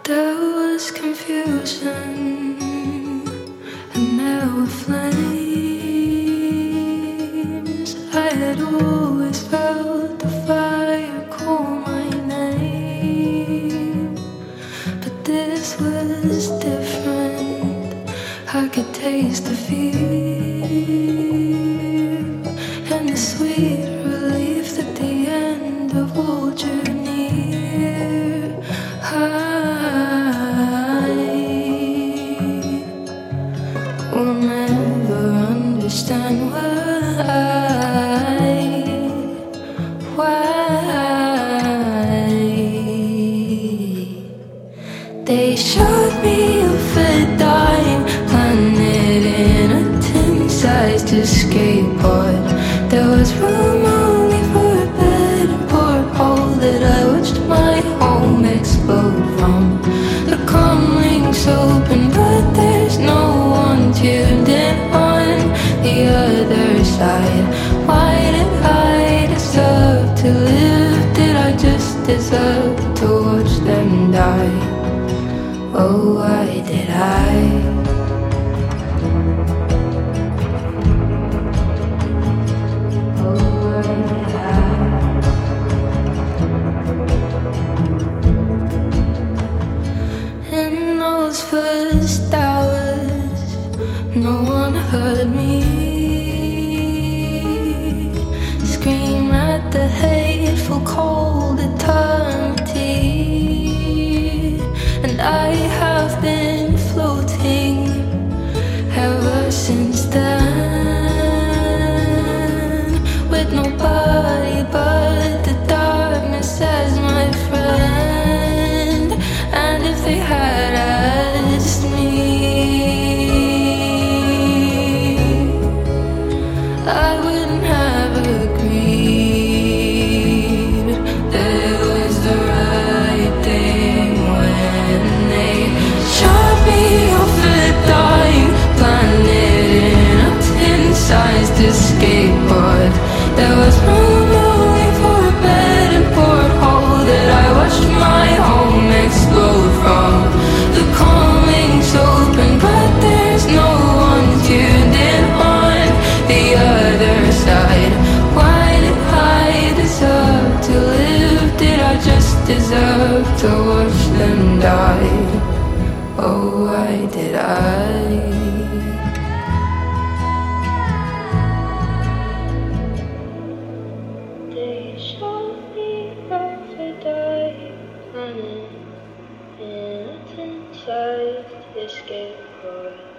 There was confusion and there were flames. I had always felt the fire call my name, but this was different. I could taste the fear and the sweet relief that the end of all drew near. I will never understand why they showed me off a dying planet in a tin-sized escape pod. There was room only for a bed and porthole that I watched my home explode from. The comlinks open, but there's no one tuned in on the other side. Why did I deserve to live? Did I just deserve to watch them die? Oh, why did I? First hours, no one heard me scream at the hateful cold eternity, and I have been floating ever since then, with nobody but the darkness as my friend. And if they had asked me, I wouldn't have agreed that it was the right thing when they shot me off a dying planet in a tin-sized escape pod. There was room only for a bed and porthole that I watched my home explode from. The calling's open, but there's no one tuned in on the other side. Why did I deserve to live? Did I just deserve to watch them die? Oh, why did I? They showed me off a dying planet in a tin-sized escape pod.